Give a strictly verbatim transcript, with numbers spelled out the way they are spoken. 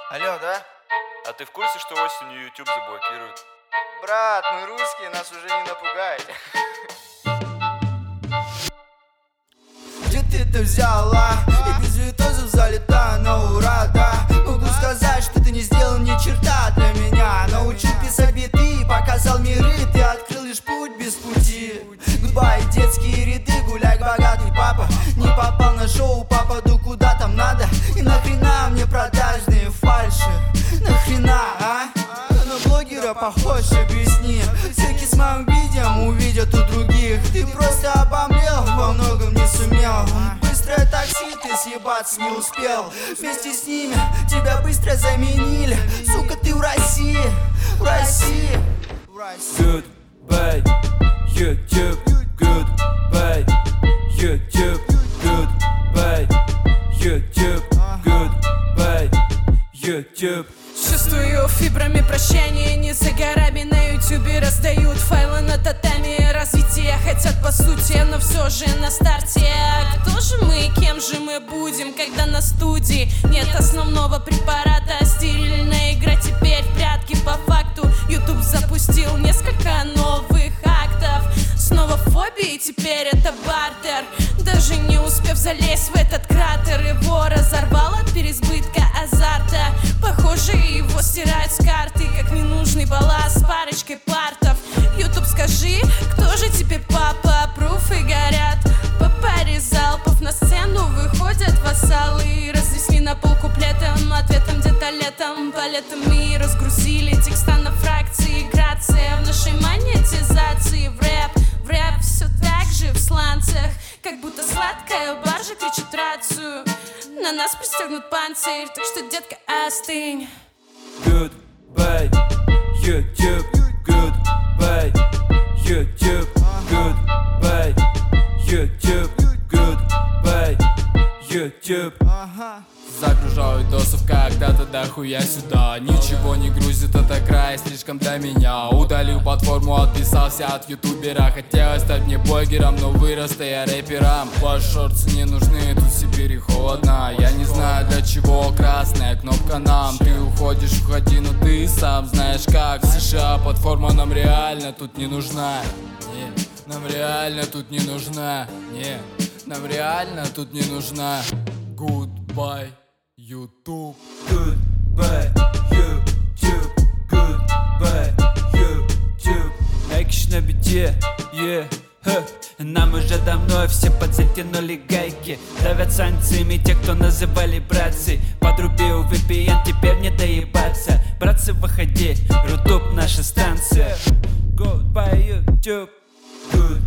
Алло, да? А ты в курсе, что осенью YouTube заблокируют? Брат, мы русские, нас уже не напугать. Где ты это взяла? И без витозов залетаю на ура, да. Могу сказать, что ты не сделал ни черта для меня. Научил писать биты, показал миры. Ты открыл лишь путь без пути. Гудбай, детские ряды, гуляй, богатый папа. Не попал на шоу, попаду куда там надо. И нахрена мне продажные фальши? Нахрена, а? На блогера похож, объясни. Всякий с моим видео увидят у других. Ты просто обомлел, во многом не сумел. Быстрое такси, ты съебаться не успел. Вместе с ними тебя быстро заменили. Сука, ты в России, в России, в России. Goodbye, YouTube, goodbye, YouTube, goodbye, YouTube, goodbye, YouTube. Чувствую фибрами прощания, не за горами. На ютубе раздают файлы на татами. Развитие хотят по сути, но все же на старте. Кто же мы, кем же мы будем, когда на студии нет основного препарата? Стерильная игра теперь в прятки по факту. YouTube запустил несколько новых актов. Снова фобии, теперь это бартер. Даже не успев залезть в этот кратер, его разорвало от переизбытка азарта. Похоже, его стирают с карты, как ненужный балласт с парочкой партов. YouTube, скажи, кто же теперь папа? Пруфы горят по паре залпов. На сцену выходят вассалы. Разнесли на пол куплетом, ответом где-то летом. Палетами разгрузили текста на фракции. Грация в нашей монетизации. В рэп, в рэп все так же в сланцах. Как будто сладкая баржа кричит рацию. На нас пристегнут панцирь, так что, детка, остынь. Goodbye, YouTube, goodbye, YouTube, goodbye, YouTube, goodbye, YouTube. Загружаю досов когда-то дохуя сюда. Ничего не грузит, это край слишком для меня. Удалил платформу, отписался от ютубера. Хотелось стать мне блогером, но вырос я рэпером. Ваши шорты не нужны, тут в Сибири холодно. Я не знаю для чего красная кнопка нам. Ты уходишь, уходи, но ты сам знаешь как. В США платформа нам реально тут не нужна. Не, нам реально тут не нужна. Не, нам реально тут не нужна. Goodbye, YouTube. Goodbye, YouTube, goodbye, YouTube. Экш на бите, yeah, ха. Нам уже давно все подзатянули гайки. Давят санкциями те, кто называли братцы. Подрубил ви пи эн, теперь не доебаться. Братцы, выходи, Рутуб наша станция. Goodbye, YouTube. Good.